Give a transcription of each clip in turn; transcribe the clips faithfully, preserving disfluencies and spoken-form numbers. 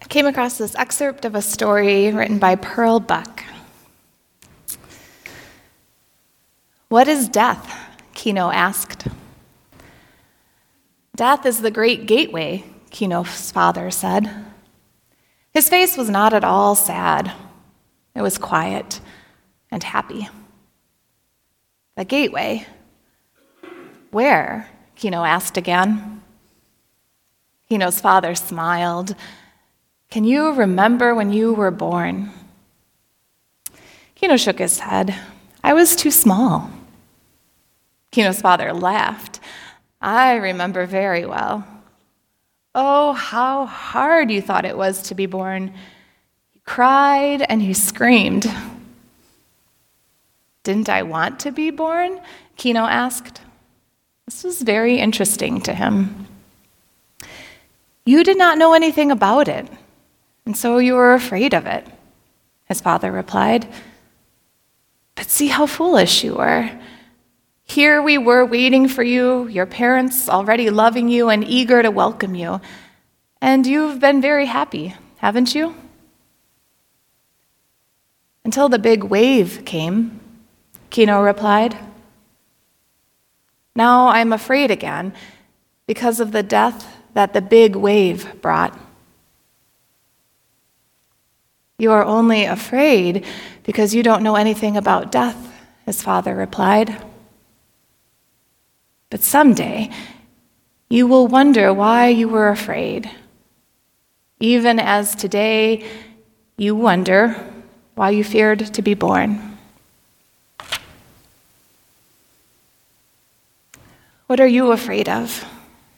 I came across this excerpt of a story written by Pearl Buck. "What is death?" Kino asked. "Death is the great gateway," Kino's father said. His face was not at all sad. It was quiet and happy. "The gateway? Where?" Kino asked again. Kino's father smiled. "Can you remember when you were born?" Kino shook his head. "I was too small." Kino's father laughed. "I remember very well. Oh, how hard you thought it was to be born. You cried and you screamed." "Didn't I want to be born?" Kino asked. This was very interesting to him. "You did not know anything about it, and so you were afraid of it," his father replied. "But see how foolish you were. Here we were waiting for you, your parents already loving you and eager to welcome you. And you've been very happy, haven't you?" "Until the big wave came," Kino replied. "Now I'm afraid again because of the death that the big wave brought." "You are only afraid because you don't know anything about death," his father replied. "But someday you will wonder why you were afraid, even as today you wonder why you feared to be born." What are you afraid of?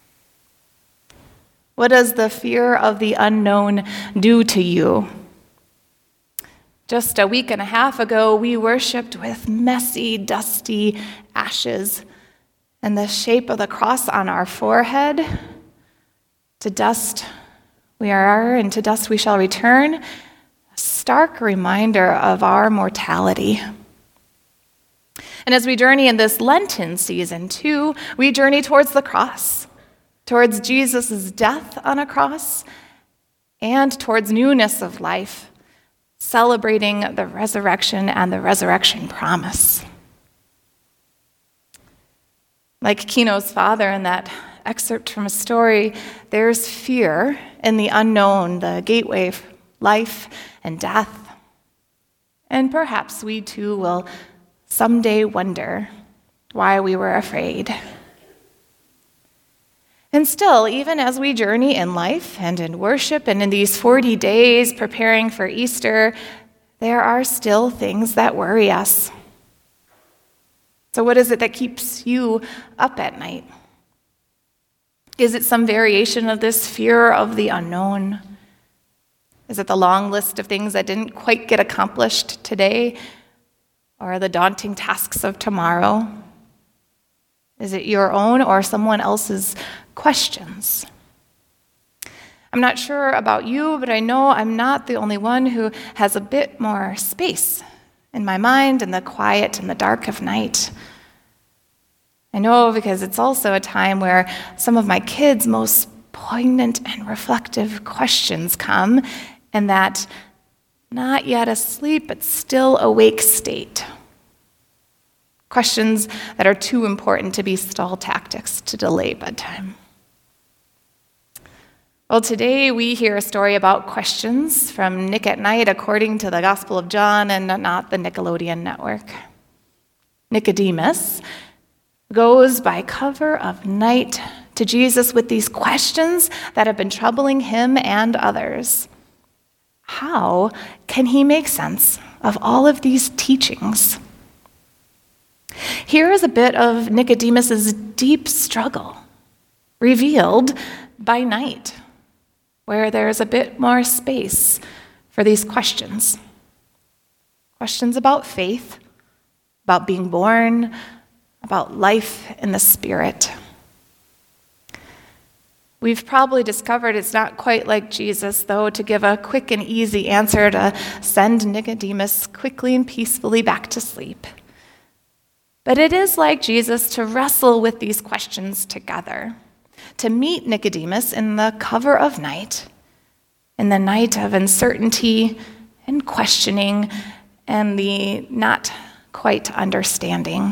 What does the fear of the unknown do to you? Just a week and a half ago, we worshiped with messy, dusty ashes and the shape of the cross on our forehead. To dust we are, and to dust we shall return. A stark reminder of our mortality. And as we journey in this Lenten season, too, we journey towards the cross, towards Jesus' death on a cross, and towards newness of life, celebrating the resurrection and the resurrection promise. Like Kino's father in that excerpt from a story, there's fear in the unknown, the gateway of life and death. And perhaps we too will someday wonder why we were afraid. And still, even as we journey in life and in worship and in these forty days preparing for Easter, there are still things that worry us. So what is it that keeps you up at night? Is it some variation of this fear of the unknown? Is it the long list of things that didn't quite get accomplished today? Or the daunting tasks of tomorrow? Is it your own or someone else's questions? I'm not sure about you, but I know I'm not the only one who has a bit more space in my mind in the quiet and the dark of night. I know because it's also a time where some of my kids' most poignant and reflective questions come, and that not yet asleep, but still awake state. Questions that are too important to be stall tactics to delay bedtime. Well, today we hear a story about questions from Nick at Night according to the Gospel of John and not the Nickelodeon network. Nicodemus goes by cover of night to Jesus with these questions that have been troubling him and others. How can he make sense of all of these teachings? Here is a bit of Nicodemus's deep struggle, revealed by night, where there's a bit more space for these questions. Questions about faith, about being born, about life in the Spirit. We've probably discovered it's not quite like Jesus, though, to give a quick and easy answer to send Nicodemus quickly and peacefully back to sleep. But it is like Jesus to wrestle with these questions together, to meet Nicodemus in the cover of night, in the night of uncertainty and questioning and the not quite understanding.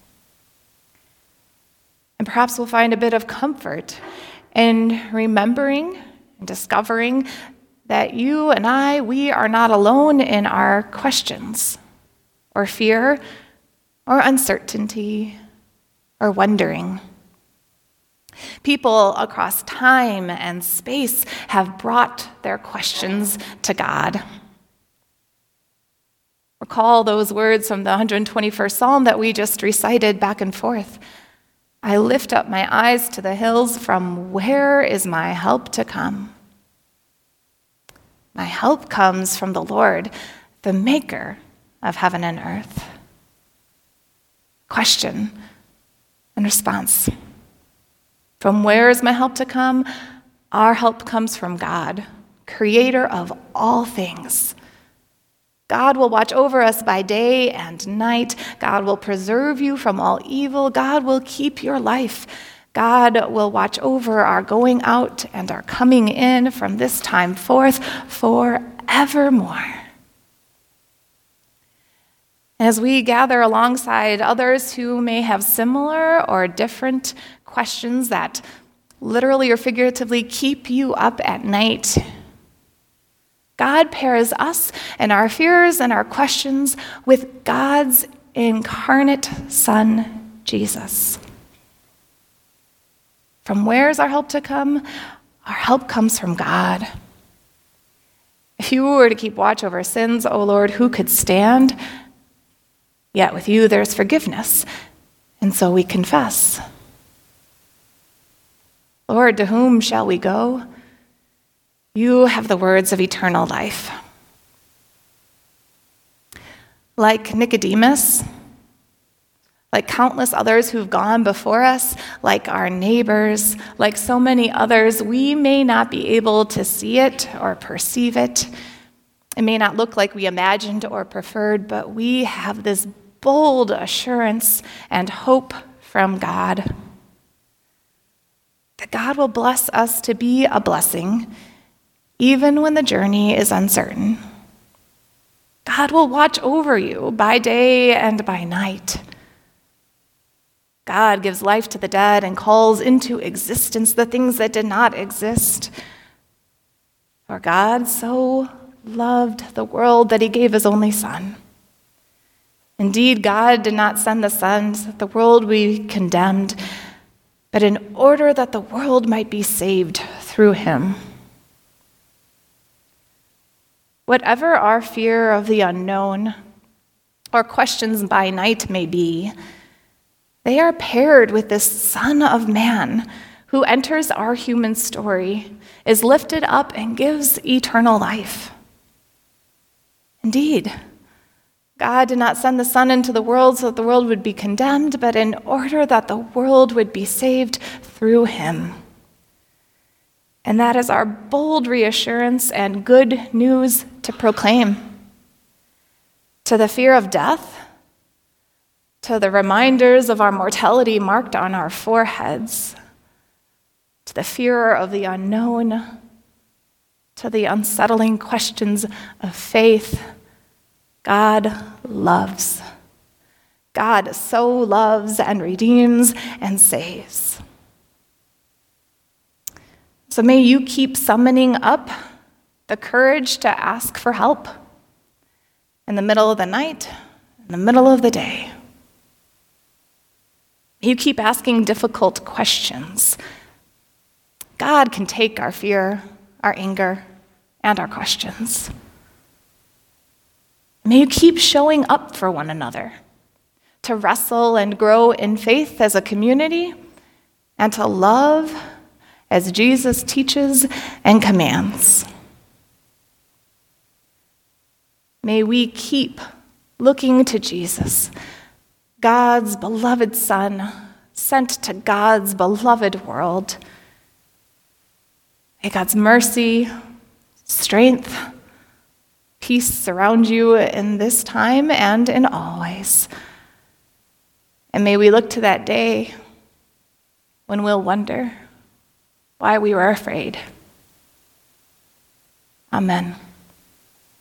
And perhaps we'll find a bit of comfort in remembering and discovering that you and I, we are not alone in our questions or fear or uncertainty or wondering. People across time and space have brought their questions to God. Recall those words from the one hundred twenty-first Psalm that we just recited back and forth. I lift up my eyes to the hills, from where is my help to come? My help comes from the Lord, the maker of heaven and earth. Question and response. From where is my help to come? Our help comes from God, creator of all things. God will watch over us by day and night. God will preserve you from all evil. God will keep your life. God will watch over our going out and our coming in from this time forth forevermore. As we gather alongside others who may have similar or different questions that literally or figuratively keep you up at night, God pairs us and our fears and our questions with God's incarnate Son, Jesus. From where is our help to come? Our help comes from God. If you were to keep watch over sins, O Lord, who could stand? Yet with you there's forgiveness, and so we confess. Lord, to whom shall we go? You have the words of eternal life. Like Nicodemus, like countless others who've gone before us, like our neighbors, like so many others, we may not be able to see it or perceive it. It may not look like we imagined or preferred, but we have this bold assurance and hope from God that God will bless us to be a blessing even when the journey is uncertain. God will watch over you by day and by night. God gives life to the dead and calls into existence the things that did not exist. For God so loved the world that he gave his only Son. Indeed, God did not send the Son so that the world would be condemned, but in order that the world might be saved through him. Whatever our fear of the unknown or questions by night may be, they are paired with this Son of Man who enters our human story, is lifted up, and gives eternal life. Indeed, God did not send the Son into the world so that the world would be condemned, but in order that the world would be saved through him. And that is our bold reassurance and good news to proclaim. To the fear of death, to the reminders of our mortality marked on our foreheads, to the fear of the unknown, to the unsettling questions of faith, God loves. God so loves and redeems and saves. So may you keep summoning up the courage to ask for help in the middle of the night, in the middle of the day. May you keep asking difficult questions. God can take our fear, our anger, and our questions. May you keep showing up for one another, to wrestle and grow in faith as a community, and to love as Jesus teaches and commands. May we keep looking to Jesus, God's beloved Son, sent to God's beloved world. May God's mercy, strength, peace surround you in this time and in always. And may we look to that day when we'll wonder why we were afraid. Amen.